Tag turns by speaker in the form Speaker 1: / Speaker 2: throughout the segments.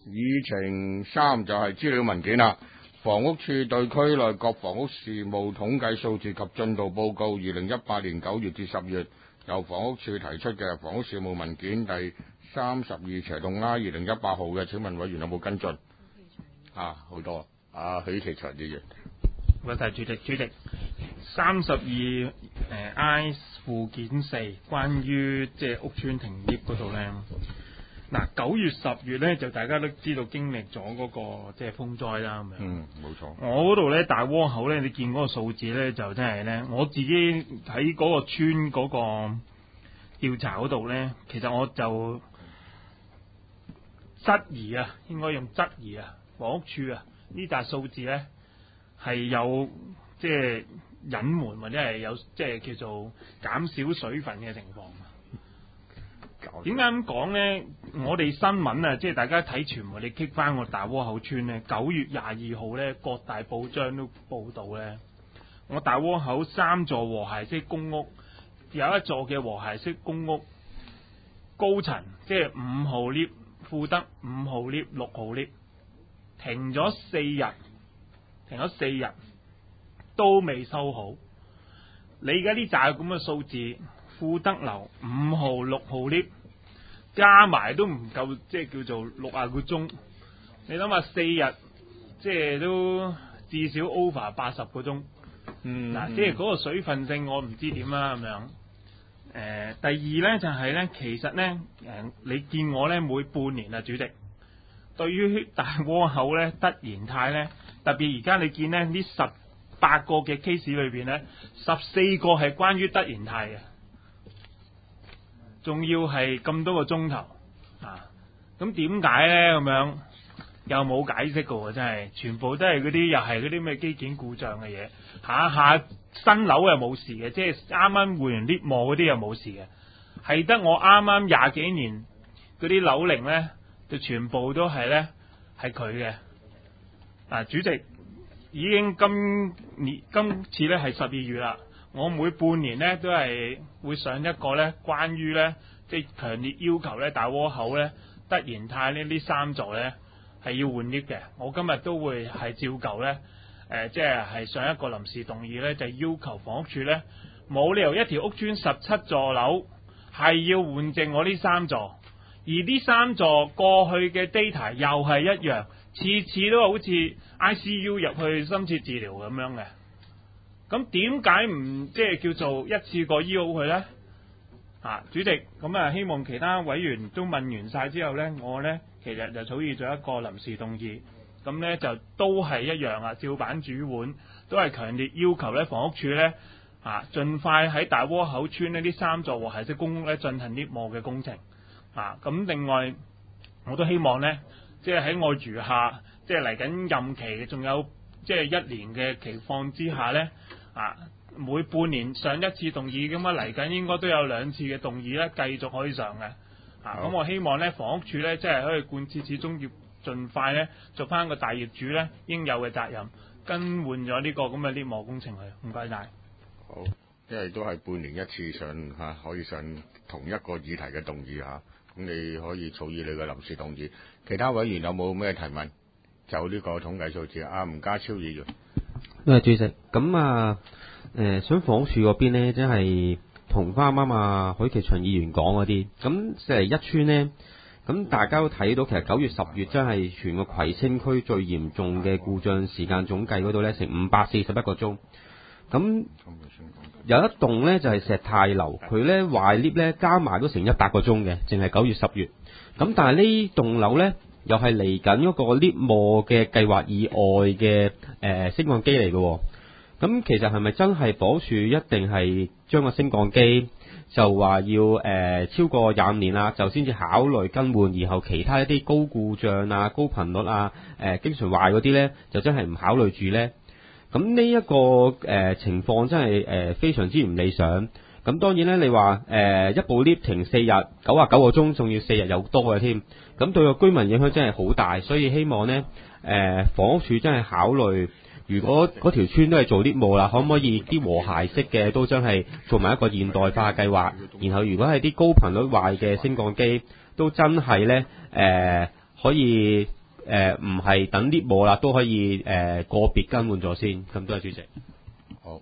Speaker 1: 議程3就係資料文件啦。房屋處對區內各房屋事務統計數字及進度報告2018年9月至10月，由房屋處提出嘅房屋事務文件第32/2018號嘅，請問委員有冇跟進？好多許其祥議員。
Speaker 2: 多謝主席，32I 附件4關於即係屋邨停業嗰度咧。嗱，9月10月咧就大家都知道經歷咗嗰個即係風災啦咁樣。
Speaker 1: 冇錯。
Speaker 2: 我嗰度咧大窩口咧，你見嗰個數字咧就真係咧，我自己喺嗰個村嗰個調查嗰度咧，其實我就質疑啊，應該用質疑啊，房屋處啊呢紮數字咧係有即係隱瞞或者係有即係叫做減少水分嘅情況。點解咁講呢？我哋新聞啊，即係大家睇傳媒，你傾翻個大窩口村呢，9月22號呢，各大報章都報道呢，我大窩口3座和諧式公屋，有一座嘅和諧式公屋高層，即係5號 lift 富德5號 lift 6號 lift 停咗4日都未收好。你而家呢扎咁嘅數字，富德樓5號6號 lift 加埋都唔夠，即係叫做60個鐘。你諗下4日，即係都至少 over 80個鐘。嗱，即係嗰個水分性我唔知點啦咁樣。第二呢就係呢，其實呢，你見我呢每半年啊，主席對於大窩口呢德賢泰呢，特別而家你見呢18個嘅 case 裏邊呢，14個係關於德賢泰嘅。仲要係咁多個鐘頭咁點解呢？咁樣又冇解釋嘅喎，真係全部都係嗰啲又係嗰啲咩機件故障嘅嘢，下新樓又冇事嘅，即係啱啱換完 lift 嗰啲又冇事嘅，係得我啱啱20幾年嗰啲樓齡呢，就全部都係呢，係佢嘅。主席已經今次呢係12月啦。我每半年呢都係會上一個呢關於呢即係強烈要求呢大窩口呢德賢泰呢3座呢係要換 lift 嘅。我今日都會係照舊呢即係上一個臨時動議呢，就要求房屋處呢冇理由一條屋邨17座樓係要換剩我呢3座，而呢3座過去嘅 data 又係一樣，次次都好似 ICU 入去深切治療咁樣嘅。咁點解唔即係叫做一次過醫好佢呢？主席，咁希望其他委員都問完晒之後呢，我呢其實就草擬咗一個臨時動議，咁呢就都係一樣啊，照版煮碗，都係強烈要求呢房屋處呢盡快喺大窩口村呢3座和諧式公屋呢進行 lift 嘅工程。咁另外我都希望呢，即係喺我餘下即係嚟緊任期仲有即係1年嘅情況之下呢。每半年上一次動議咁嚟緊應該都有2次嘅動議咧，繼續可以上嘅。咁我希望咧房屋處咧即係可以貫徹始終要盡快咧做翻個大業主咧應有嘅責任，更換咗呢個咁嘅 lift 工程去。唔該晒。
Speaker 1: 好，因為都係半年一次上可以上同一個議題嘅動議咁你可以草擬你嘅臨時動議。其他委員有冇咩提問？就呢個統計數字吳家超議員。
Speaker 3: 主席，咁想房屋署嗰邊呢，真係同翻啱許其祥議員講嗰啲，咁41村呢，咁大家都睇到，其實9月10月真係全個葵青區最嚴重嘅故障時間總計嗰度呢，成541個鐘。咁有一棟呢，就係石泰樓，佢呢壞 lift 呢加埋都成100個鐘嘅，淨係9月10月。咁但係呢棟樓呢，又係嚟緊嗰個 lift 嘅計劃以外嘅升降機嚟嘅。咁其實係咪真係房署一定係將個升降機就話要超過25年啦，就先至考慮更換，然後其他一啲高故障高頻率經常壞嗰啲呢，就真係唔考慮住呢？咁呢一個情況真係非常之唔理想。咁當然呢，你話一部 lift 停4日99個鐘，仲要4日有多嘅添，咁對個居民影響真係好大。所以希望呢，房屋署真係考慮。如果嗰條村都係做 lift 啦，可唔可以啲和諧式嘅都真係做埋一個現代化計劃？然後如果係啲高頻率壞嘅升降機，都真係呢可以唔係等 lift 冇啦，都可以個別更換咗先。咁多謝主席。
Speaker 1: 好，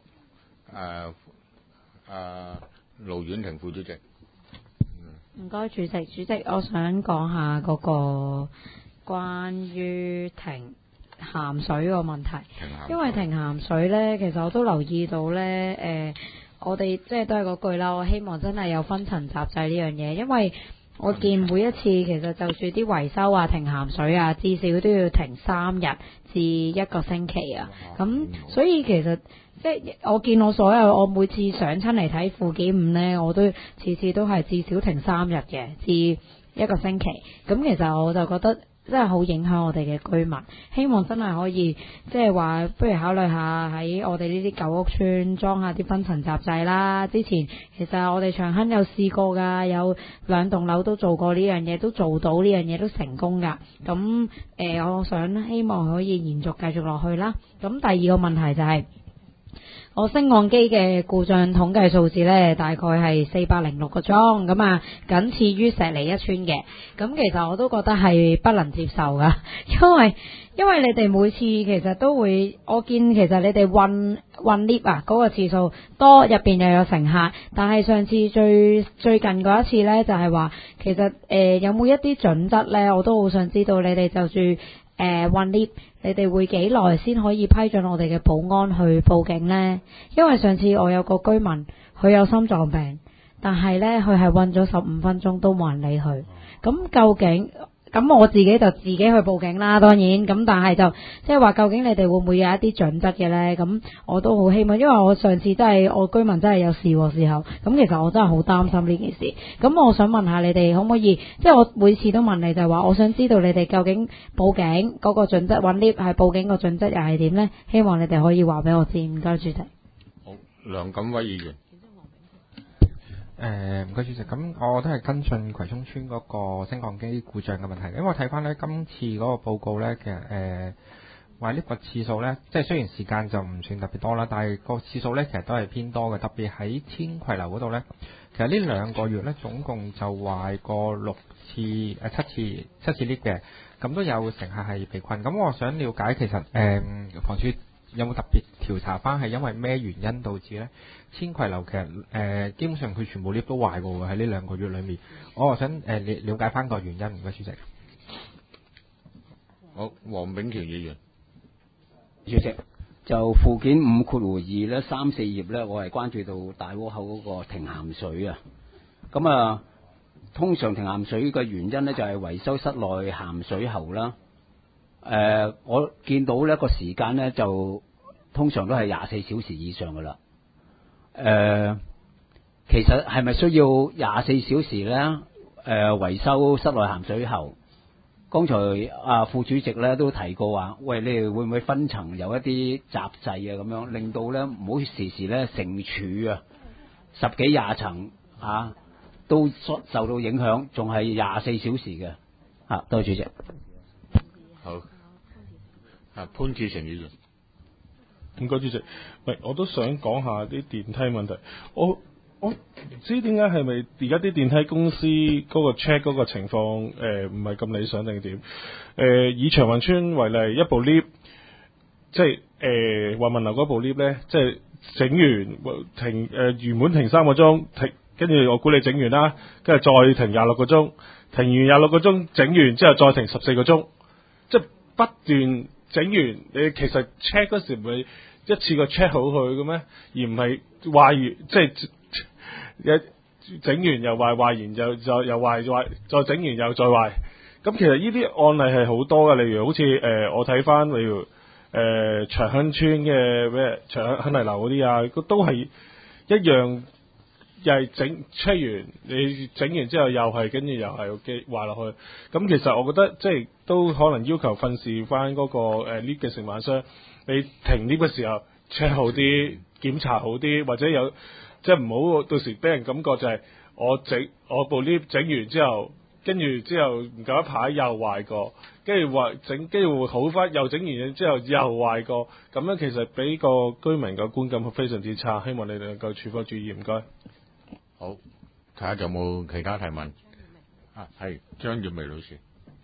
Speaker 1: 盧婉婷副主席。
Speaker 4: 唔該，主席，我想講下嗰個關於停鹹水個問題，因為停鹹水呢，其實我都留意到呢，我哋即係都係嗰句啦，我希望真係有分層閘制呢樣嘢，因為我見每一次其實就住啲維修啊、停鹹水啊，至少都要停3日至1個星期啊，咁所以其實即係我見我每次上親嚟睇附件5呢，我都次次都係至少停3日嘅，至1個星期。咁其實我就覺得真係好影響我哋嘅居民。希望真係可以即係話，不如考慮下喺我哋呢啲舊屋邨裝下啲分層閘制啦。之前其實我哋長亨有試過㗎，有2棟樓都做過呢樣嘢，都做到呢樣嘢都成功㗎。咁我想希望可以延續繼續落去啦。咁第二個問題就係我升降機嘅故障統計數字呢，大概係406個鐘，咁啊，僅次於石梨一村嘅。咁其實我都覺得係不能接受噶，因為你哋每次其實都會，我見其實你哋運 lift 啊嗰個次數多，入邊又有乘客，但係上次最近嗰一次呢，就係話其實有冇一啲準則呢？我都好想知道你哋就住運 lift，你哋會幾耐先可以批准我哋嘅保安去報警呢？因為上次我有個居民，佢有心臟病，但係呢，佢係運咗15分鐘都冇人理佢。咁究竟咁我自己就自己去報警啦，當然咁，但係就即係話究竟你哋會唔會有一啲準則嘅呢？咁我都好希望，因為我上次真係我居民真係有事時候，咁其實我真係好擔心呢件事。咁我想問下你哋可唔可以，即係我每次都問你就係話，我想知道你哋究竟報警嗰個準則，揾 lift 係報警個準則又係點呢？希望你哋可以話俾我知。唔該，主席。
Speaker 1: 好，梁錦威議員。
Speaker 5: 唔該主席，咁我都係跟進葵涌村嗰個升降機故障嘅問題，因為我睇翻呢今次嗰個報告呢，其實話呢個次數呢，即係雖然時間就唔算特別多啦，但係個次數呢，其實都係偏多嘅，特別喺天葵樓嗰度呢，其實呢2個月呢，總共就壞過7次 lift 嘅，咁都有乘客係被困。咁我想了解其實房署有冇特別調查翻係因為咩原因導致呢？天葵樓其實基本上佢全部 lift 都壞過喎，喺呢2個月裏面，我想了解翻個原因。唔該主席。
Speaker 1: 好，黃炳權議員。
Speaker 6: 主席，就附件5(2)咧3、4頁咧，我係關注到大窩口嗰個停鹹水啊。咁啊，通常停鹹水嘅原因咧就係維修室內鹹水喉啦。我見到呢個時間咧就通常都係24小時以上噶啦。其實係咪需要24小時咧？維修室內鹹水喉？剛才副主席咧都提過話，喂，你哋會唔會分層有一啲閘制啊？咁樣令到咧唔好時時咧成柱啊10幾20層啊都受到影響，仲係24小時嘅。多謝主席。
Speaker 1: 好。潘志成議員。
Speaker 7: 唔該主席，我都想講下啲電梯問題。我唔知點解係咪而家啲電梯公司嗰個 check 嗰個情況唔係咁理想定點？以長運村為例，一部 lift 即係華文樓嗰部 lift 咧，即係整完停原本停3個鐘，跟住我估你整完啦，跟住再停26個鐘，停完26個鐘整完之後再停14個鐘，即係不斷整完。你其實 check 嗰時唔係一次過 check 好佢嘅咩？而唔係壞完即係整完又壞，壞完又壞，再整完又再壞。咁其實呢啲案例係好多嘅，例如好似我睇翻，例如長亨村嘅咩長亨麗樓嗰啲啊，都係一樣，又係check 完，你整完之後又係跟住又係機壞落去。咁其實我覺得即係都可能要求訓示翻嗰個lift 嘅承辦商，你停 lift 嘅時候 check 好啲，檢查好啲，或者有即係唔好到時俾人感覺就係我部 lift 整完之後，跟住之後唔夠一排又壞過，跟住會好翻，又整完嘢之後又壞過，咁樣其實俾個居民嘅觀感非常之差。希望你哋能夠處方注意，唔該。
Speaker 1: 好，睇下有冇其他提問。係張耀薇老師。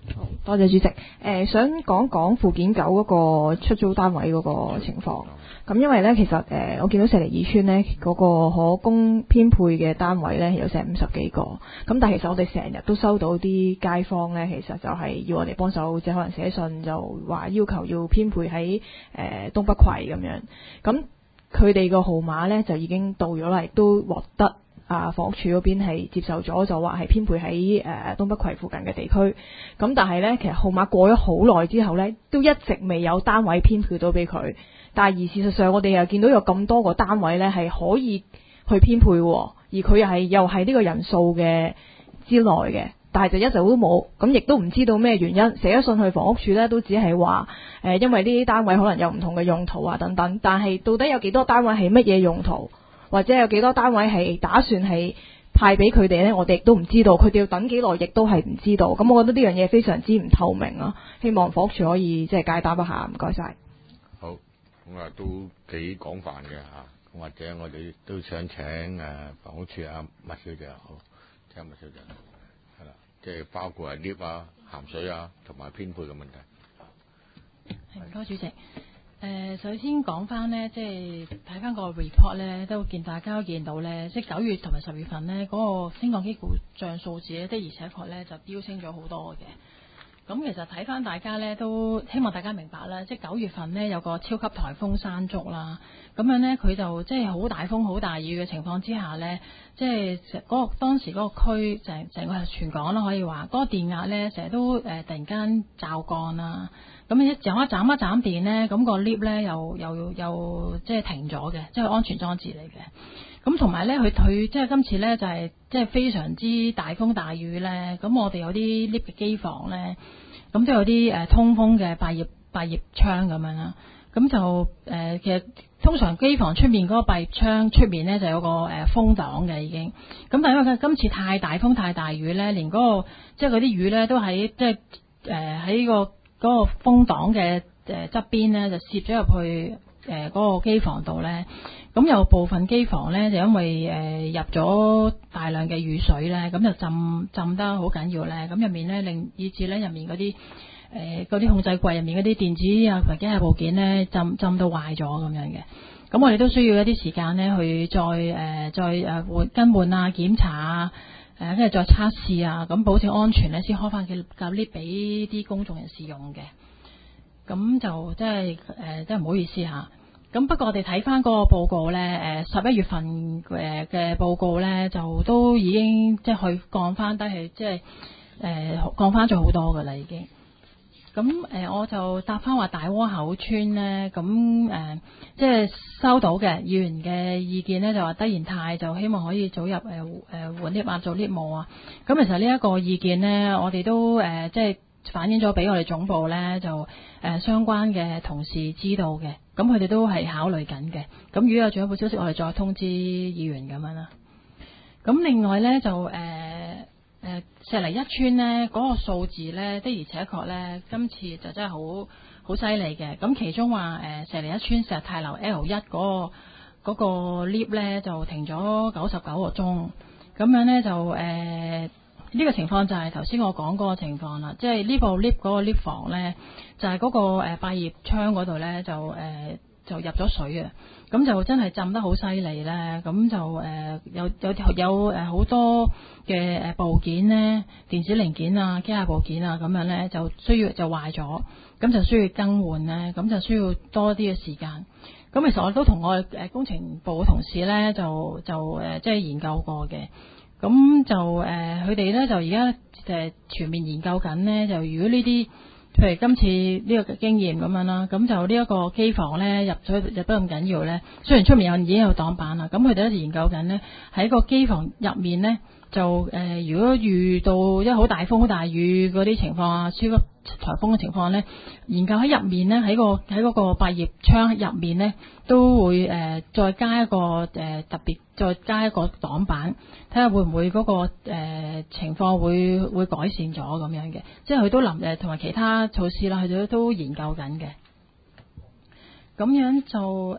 Speaker 8: 好多謝主席。想講講附件9嗰個出租單位嗰個情況。咁因為呢，其實我見到石籬二村呢嗰個可供編配嘅單位呢，有成50幾個。咁但係其實我哋成日都收到啲街坊呢，其實就係要我哋幫手，即係可能寫信就話要求要編配喺東北葵咁樣。咁佢哋個號碼呢，就已經到咗啦，亦都獲得房屋署嗰邊係接受咗，就話係編配喺東北葵附近嘅地區。咁但係呢，其實號碼過咗好耐之後呢，都一直未有單位編配到俾佢。但係而事實上，我哋又見到有咁多個單位呢係可以去編配喎，而佢又係呢個人數嘅之內嘅，但係就一直都冇。咁亦都唔知道咩原因，寫咗信去房屋署呢，都只係話因為呢啲單位可能有唔同嘅用途啊等等。但係到底有幾多單位係乜嘢用途？或者有幾多單位係打算係派俾佢哋呢？我哋亦都唔知道，佢哋要等幾耐，亦都係唔知道。咁我覺得呢樣嘢非常之唔透明啊！希望房屋署可以即係解答一下，唔該晒。
Speaker 1: 好，咁都幾廣泛嘅嚇，咁或者我哋都想請房屋署麥小姐，好，請麥小姐，係啦，即係包括係 lift 啊、鹹水啊同埋編配嘅問題。
Speaker 9: 唔該，主席。首先講翻呢，即係睇翻個 report 呢，都大家都見到呢，即係9月同埋10月份呢，嗰個升降機故障數字呢，的而且確呢就飆升咗好多嘅。咁其實睇翻大家呢，都希望大家明白啦，即係9月份呢，有個超級颱風山竹啦，咁樣呢，佢就即係好大風好大雨嘅情況之下呢，即係當時嗰個區成個係全港啦，可以話嗰個電壓呢，成日都突然間驟降啦。咁一斬一斬電呢，咁個 lift 呢又即係停咗嘅，即係安全裝置嚟嘅。咁同埋呢，佢即係今次呢，就係即係非常之大風大雨呢。咁我哋有啲 lift 嘅機房呢，咁都有啲通風嘅百葉窗咁樣啦。咁就其實通常機房出面嗰個百葉窗出面呢，就有個風擋嘅已經。咁但係因為今次太大風太大雨呢，連嗰個即係嗰啲雨呢，都喺即係喺嗰個風擋嘅側邊呢，就攝咗入去嗰個機房度呢。咁有部分機房呢，就因為入咗大量嘅雨水呢，咁就浸得好緊要呢。咁入面呢，以致呢入面嗰啲控制櫃入面嗰啲電子啊或者係部件呢，浸到壞咗咁樣嘅。咁我哋都需要一啲時間呢，去再更換啊、檢查啊。跟住再測試啊，咁保證安全咧，先開翻架 lift 俾啲公眾人士用嘅。咁就即係唔好意思嚇。咁不過我哋睇翻嗰個報告咧，11月份嘅報告咧，就都已經即係去降翻低去，即係降翻咗好多噶啦已經。咁我就答翻話大窩口村咧，咁即係收到嘅議員嘅意見咧，就話德賢泰就希望可以早入換 lift 啊，做 lift 務啊。咁其實呢一個意見咧，我哋都即係反映咗俾我哋總部咧，就相關嘅同事知道嘅。咁佢哋都係考慮緊嘅。咁如果有進一步消息，我哋再通知議員咁樣啦。咁另外咧就石籬一村呢嗰個數字呢，的而且確呢，今次就真係好犀利嘅。咁其中話石籬一村石泰樓 L1 嗰個 lift 呢，就停咗99個鐘，咁樣呢，就呢個情況就係頭先我講嗰個情況啦，即係呢部 lift 嗰個 lift 房呢，就係嗰個百葉窗嗰度呢，就入咗水啊！咁就真係浸得好犀利咧，咁就有好多嘅部件咧，電子零件啊、機械部件啊咁樣咧，就壞咗，咁就需要更換咧，咁就需要多啲嘅時間。咁其實我都同我工程部嘅同事咧，就即係研究過嘅。咁就佢哋咧就而家全面研究緊咧，就如果呢啲譬如今次呢個經驗咁樣啦，咁就呢一個機房咧入得咁緊要咧，雖然出面已經有擋板啦，咁佢哋一直研究緊咧，喺個機房入面咧就如果遇到一好大風好大雨嗰啲情況啊，超級颱風嘅情況咧，研究喺入面咧喺嗰個百葉窗入面咧都會再加一個特別再加一個擋板，睇下會唔會嗰個情況會改善咗咁樣嘅，即係佢都同埋其他措施啦，佢哋都研究緊嘅。咁樣就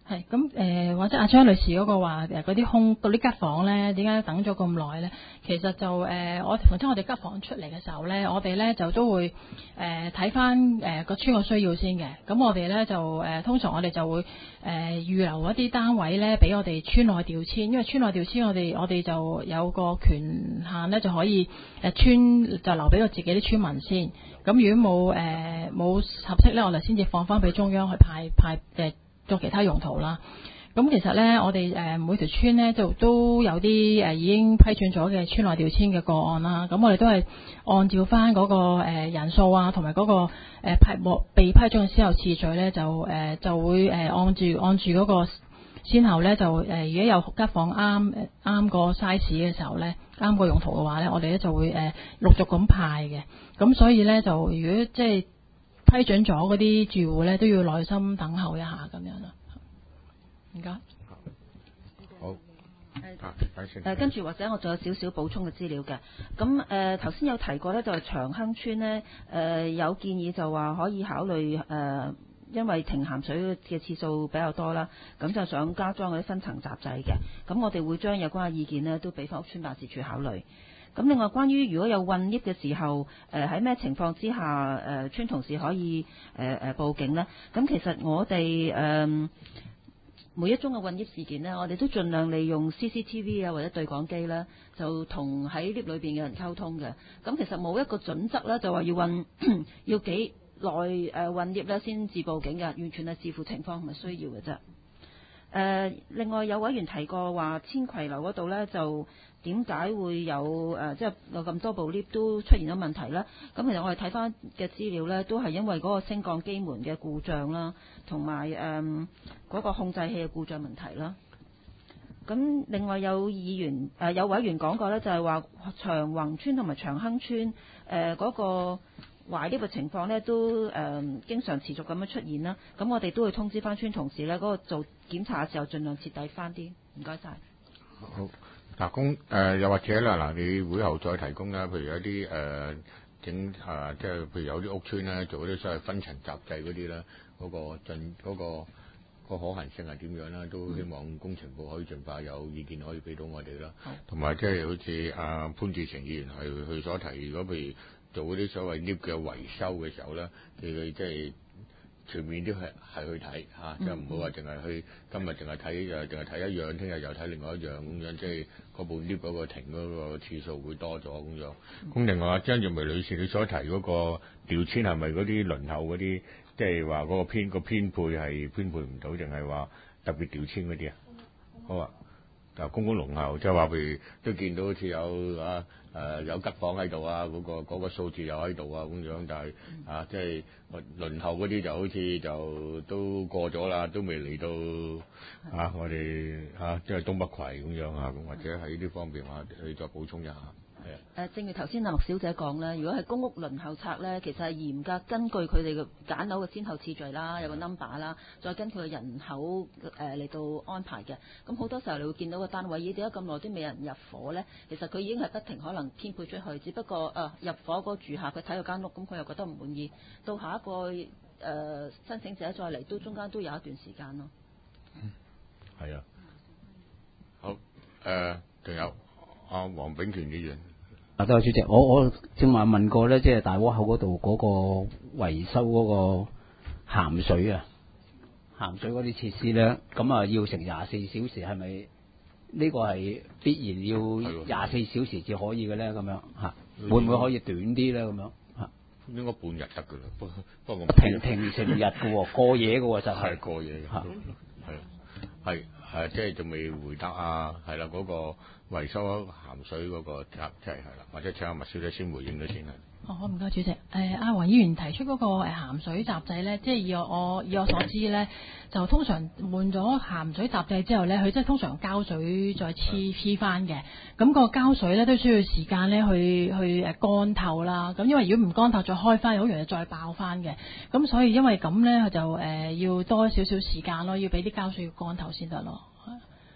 Speaker 9: 係咁或者阿張女士嗰個話嗰啲吉房咧，點解等咗咁耐咧？其實就逢親我哋吉房出嚟嘅時候咧，我哋咧就都會睇翻個村個需要先嘅。咁我哋咧就通常我哋就會預留一啲單位咧，俾我哋村內調遷，因為村內調遷我哋就有個權限咧，就可以村就留俾我自己啲村民先。咁如果冇合適咧，我哋先至放翻俾中央去派做其他用途啦。咁其實咧，我哋每條村咧就都有啲已經批准咗嘅村內調遷嘅個案啦。咁我哋都係按照翻嗰個人數啊，同埋嗰個被批准嘅先後次序咧，就會按住嗰個先後咧，就如果有間房啱個 size 嘅時候咧，啱個用途嘅話咧，我哋咧就會陸續咁派嘅。咁所以咧，就如果即係批准咗嗰啲住戶咧，都要耐心等候一下咁樣啦。唔該。
Speaker 1: 好。
Speaker 10: 跟住或者我仲有少少補充嘅資料嘅。咁頭先有提過咧，就係長亨村呢，有建議就話可以考慮因為停鹹水嘅次數比較多啦，咁就想加裝嗰啲分層閘制嘅。咁我哋會將有關嘅意見呢都俾翻屋邨辦事處考慮。咁另外關於如果有混 lift 嘅時候，喺咩情況之下村同事可以報警呢？咁其實我哋每一宗嘅混 lift 事件呢，我哋都盡量利用 CCTV 啊或者對講機啦，就同喺 lift 裏邊嘅人溝通嘅。咁其實冇一個準則啦，就話要幾耐混 lift 咧先至報警嘅，完全係視乎情況同埋需要嘅啫。另外有委員提過話千葵樓嗰度呢，就點解會有即係有咁多部 lift 都出現咗問題呢？咁其實我哋睇翻嘅資料呢，都係因為嗰個升降機門嘅故障啦，同埋嗰個控制器嘅故障問題啦。咁另外有委員講過呢，就係話長宏村同埋長亨村嗰個壞 lift 嘅情況呢，都經常持續咁樣出現啦。咁我哋都會通知翻村同事呢，嗰個做檢查嘅時候盡量徹底翻啲。唔該晒。
Speaker 1: 好。嗱，又或者啦，嗱，你會後再提供啦，譬如有啲即係譬如有啲屋邨咧做嗰啲所謂分層閘制嗰啲啦，嗰個可行性係點樣啦？都希望工程部可以盡快有意見可以俾到我哋啦。同埋即係好似阿潘志成議員係佢所提，如果譬如做嗰啲所謂 lift 嘅維修嘅時候咧，佢即係全面都係去睇嚇，即係唔好話淨係去今日淨係睇一樣，聽日又睇另外一樣咁樣，即係嗰部 lift 嗰個停嗰個次數會多咗咁樣。咁另外張玉梅女士你所提嗰個調遷係咪嗰啲輪候嗰啲，即係話嗰個編配係編配唔到，定係話特別調遷嗰啲啊？好啊，就公共輪候，即係話譬如都見到好似有吉房喺度啊，嗰個數字又喺度啊咁樣，但係即係輪候嗰啲就好似就都過咗啦，都未嚟到我哋即係東北葵咁樣咁或者喺呢方面去再補充一下。
Speaker 10: 正如頭先阿麥小姐講咧，如果係公屋輪候冊咧，其實係嚴格根據佢哋嘅揀樓嘅先後次序啦，有個 number 啦，再根據人口嚟到安排嘅。咁好多時候你會見到個單位，咦點解咁耐都未有人入伙咧？其實佢已經係不停可能編配出去，只不過入伙嗰個住客佢睇到間屋，咁佢又覺得唔滿意，到下一個申請者再嚟，都中間都有一段時間咯。
Speaker 1: 係啊，好仲有阿黃炳權議員。
Speaker 6: 多謝主席，我正話問過咧，即係大窩口嗰度嗰個維修嗰個鹹水嗰啲設施咧，咁要成24小時，係咪呢個係必然要24小時至可以嘅咧？咁樣會唔會可以短啲咧？咁樣
Speaker 1: 應該半日得㗎啦，不過我
Speaker 6: 停成日嘅喎，過夜嘅喎就係
Speaker 1: 過夜嘅，係即係仲未回答係啦嗰個維修鹹水嗰個即係啦，或者請阿麥小姐先回應咗先啦。
Speaker 9: 好唔該主席。阿黃議員提出嗰個鹹水閘制咧，即係以我所知咧，就通常換咗鹹水閘制之後咧，佢即係通常膠水再黐翻嘅。咁個膠水咧都需要時間咧去乾透啦。咁因為如果唔乾透再開翻，好容易再爆翻嘅。咁所以因為咁咧，佢就要多少少時間咯，要俾啲膠水要乾透先得咯。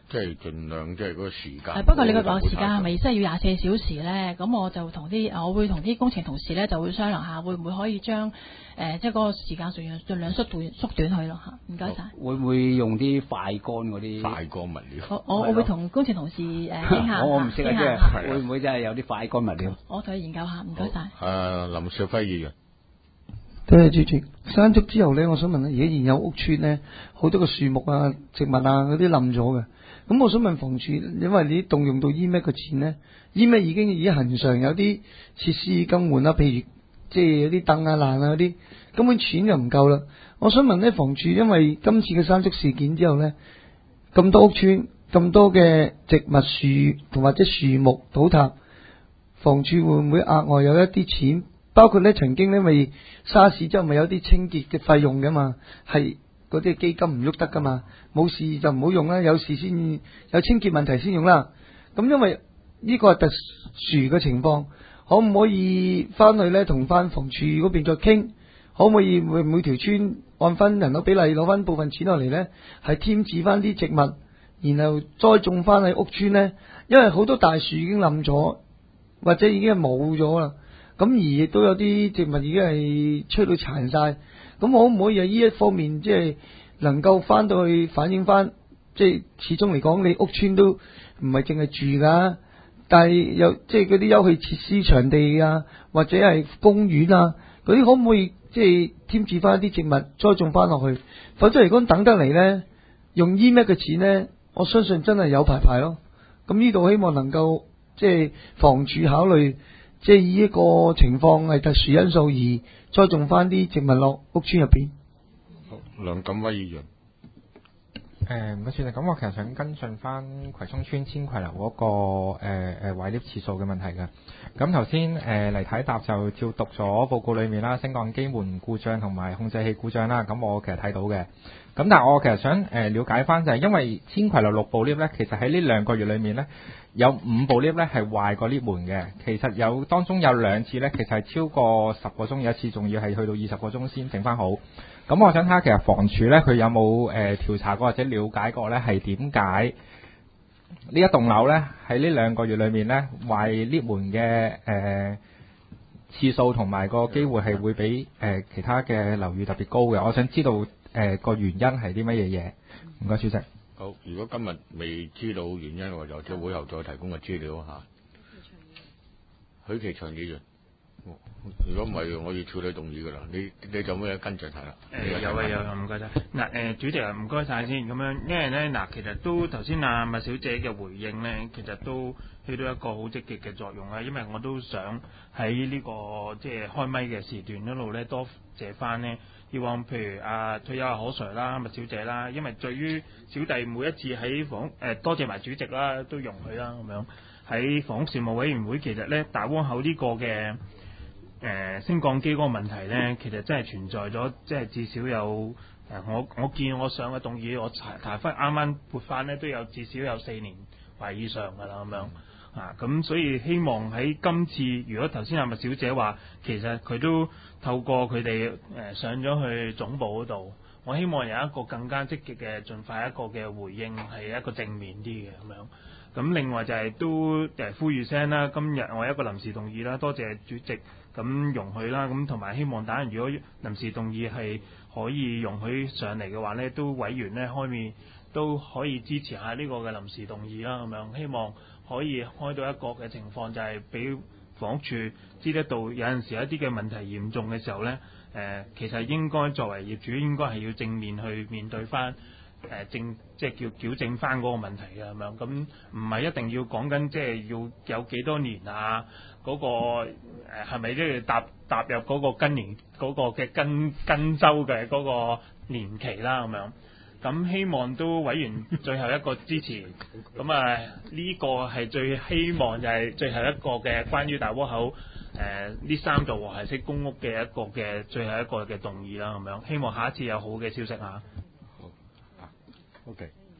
Speaker 1: 即係盡量即係嗰個時間。
Speaker 9: 係不過你個時間係咪真係要24小時咧？咁我就我會同啲工程同事咧就會商量下，會唔會可以將即係嗰個時間盡量縮短佢咯嚇。唔該晒。
Speaker 6: 會唔會用啲快乾嗰啲？
Speaker 1: 快乾物料。
Speaker 9: 我會同工程同事傾下。
Speaker 6: 我唔識啊，即係會唔會真係有啲快乾物料？
Speaker 9: 我同佢研究下，唔該晒。
Speaker 1: 林兆輝議員。
Speaker 11: 多謝主席。山竹之後呢，我想問咧，而家現有屋邨呢，好多個樹木啊、植物啊嗰啲冧咗嘅。咁我想問房署，因為你動用到 EMAT 嘅錢呢， EMAT 已經恆常有啲設施更換啦，譬如即係有啲凳啊爛啊嗰啲，根本錢就唔夠啦。我想問呢，房署因為今次嘅山竹事件之後呢，咁多屋邨咁多嘅植物樹同或者樹木倒塌，房署會唔會額外有一啲錢？包括咧，曾經因為沙士之後咪有啲清潔嘅費用噶嘛，係嗰啲基金唔喐得噶嘛，冇事就唔好用啦，有事先有清潔問題先用啦。咁因為呢個係特殊嘅情況，可唔可以翻去咧同翻房署嗰邊再傾？可唔可以每條村按翻人口比例攞翻部分錢落嚟咧，係添置翻啲植物，然後栽種翻喺屋邨咧？因為好多大樹已經冧咗，或者已經係冇咗啦。咁而亦都有啲植物已經係吹到殘晒，咁可唔可以喺呢一方面即係能夠翻到去反映翻？即係始終嚟講，你屋邨都唔係淨係住㗎，但係有即係嗰啲休憩設施場地啊，或者係公園啊，嗰啲可唔可以即係添置翻一啲植物栽種翻落去？否則嚟講等得嚟呢，用 EMAT 嘅錢呢，我相信真係有排咯。咁呢度希望能夠即係房署考慮。即係以一個情況係特殊因素而栽種翻啲植物落屋邨入邊。
Speaker 1: 梁錦威議員。
Speaker 5: 唔該，主席。咁我其實想跟進翻葵涌村千葵樓嗰個壞 lift 次數嘅問題嘅。咁頭先嚟睇答就照讀咗報告裏面啦，升降機門故障同埋控制器故障啦。咁我其實睇到嘅。咁但係我其實想了解翻就係因為千葵樓6部 lift 咧，其實喺呢2個月裏面咧。有5部 lift 咧係壞過 lift 門嘅，其實當中有2次咧，其實係超過10個鐘，有一次仲要係去到20個鐘先整翻好。咁我想睇下其實房署咧佢有冇調查過或者了解過咧係點解呢一棟樓咧喺呢2個月裏面咧壞 lift 門嘅次數同埋個機會係會比其他嘅樓宇特別高嘅。我想知道個原因係啲乜嘢嘢？唔該，主席。
Speaker 1: 好，如果今日未知道原因，我就即係會後再提供個資料嚇。許其祥議員，如果唔係，我要處理動議㗎啦。你做咩跟進下啦？
Speaker 2: 有唔該晒。嗱主席啊，唔該晒先咁樣，因為咧其實都頭先阿麥小姐嘅回應咧，其實都起到一個好積極嘅作用啦。因為我都想喺呢個即係開咪嘅時段一路咧多謝翻呢。以往譬如退休何 Sir 啦、麥小姐啦，因為對於小弟每一次喺多謝埋主席啦，都容許啦咁樣喺房屋事務委員會，其實咧大窩口呢個嘅升降機嗰個問題咧，其實真係存在咗，即係至少有我見我上嘅動議，我查翻啱啱撥翻咧都有至少有4年或以上㗎啦咁樣。咁所以希望喺今次，如果頭先阿麥小姐話，其實佢都透過佢哋上咗去總部嗰度，我希望有一個更加積極嘅，盡快一個嘅回應，係一個正面啲嘅咁樣。咁另外就係都呼籲聲啦，今日我有一個臨時動議啦，多謝主席咁容許啦，咁同埋希望等如果臨時動議係可以容許上嚟嘅話呢，都委員呢開面都可以支持下呢個嘅臨時動議啦，咁樣希望可以開到一個嘅情況，就係俾房屋處知得到有陣時一啲嘅問題嚴重嘅時候呢，其實應該作為業主應該係要正面去面對翻。即係叫矯正翻嗰個問題嘅咁樣，咁唔係一定要講緊即係要有幾多年啊？嗰個係咪即係踏入嗰個更年嗰個嘅更周嘅嗰個年期啦咁樣？咁希望都委員最後一個支持，咁呢個係最希望就係最後一個嘅關於大窩口呢3座和諧式公屋嘅一個嘅最後一個嘅動議啦咁樣，希望下一次有好嘅消息嚇。
Speaker 1: OK，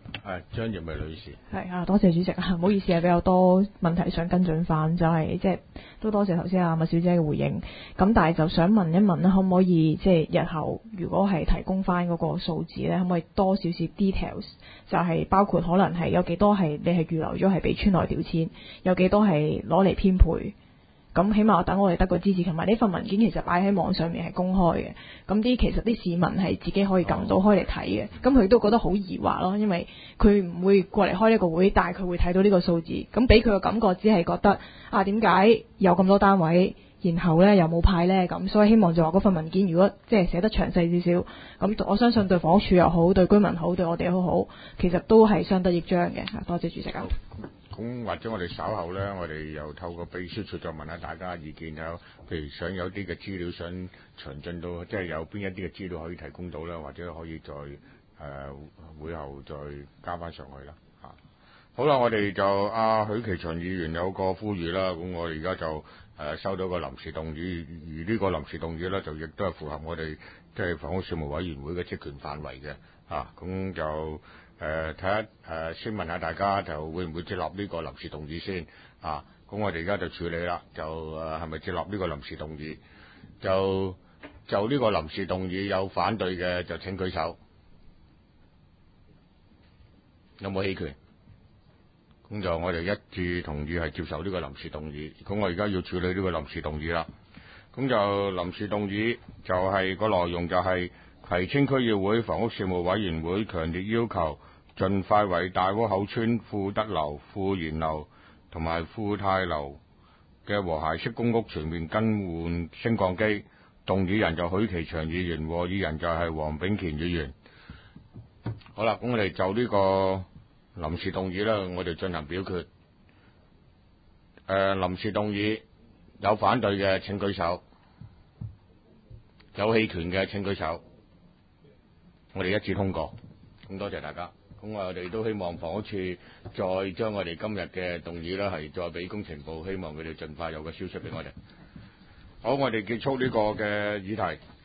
Speaker 1: 係張葉薇女士。
Speaker 8: 係啊，多謝主席啊，唔好意思係比較多問題想跟進翻，就係即係都多謝頭先阿麥小姐嘅回應。咁但係就想問一問咧，可唔可以即係日後如果係提供翻嗰個數字咧，可唔可以多少少 details？就係包括可能係有幾多係你係預留咗係俾村內調遷，有幾多係攞嚟編配。咁起碼等我哋得個支持，同埋呢份文件其實擺喺網上面係公開嘅，咁其實啲市民係自己可以撳到開嚟睇嘅，咁佢都覺得好疑惑咯，因為佢唔會過嚟開呢個會，但係佢會睇到呢個數字，咁俾佢嘅感覺只係覺得啊點解有咁多單位，然後呢又冇派呢？咁，所以希望就話嗰份文件如果即係寫得詳細少少，咁我相信對房屋署又好，對居民好，對我哋好好，其實都係相得益彰嘅。多謝主席啊。
Speaker 1: 咁或者我哋稍後咧，我哋又透過秘書處再問下大家意見，有譬如想有啲嘅資料想詳盡到，即係有邊一啲嘅資料可以提供到啦，或者可以再會後再加翻上去啦嚇。好啦，我哋就許其祥議員有個呼籲啦，咁我哋而家就收到個臨時動議，而呢個臨時動議咧就亦都係符合我哋即係房屋事務委員會嘅職權範圍嘅嚇，咁就。睇下先問下大家就會唔會接納呢個臨時動議先啊？咁我哋而家就處理啦，就係咪接納呢個臨時動議？就呢個臨時動議有反對嘅就請舉手。有冇棄權？咁就我哋一致同意係接受呢個臨時動議。咁我而家要處理呢個臨時動議啦。咁就臨時動議就係個內容就係葵青區議會房屋事務委員會強烈要求。盡快為大窩口村富德樓、富賢樓同埋富泰樓嘅和諧式公屋全面更換升降機，動議人就許其祥議員，和議人就係黃炳乾議員。好啦，咁我哋就呢個臨時動議啦，我哋進行表決。臨時動議有反對嘅請舉手，有棄權嘅請舉手。我哋一致通過，咁多謝大家。咁我哋都希望房屋處再將我哋今日嘅動議呢係再俾工程部，希望佢哋盡快有個消息俾我哋。好，我哋結束呢個嘅議題。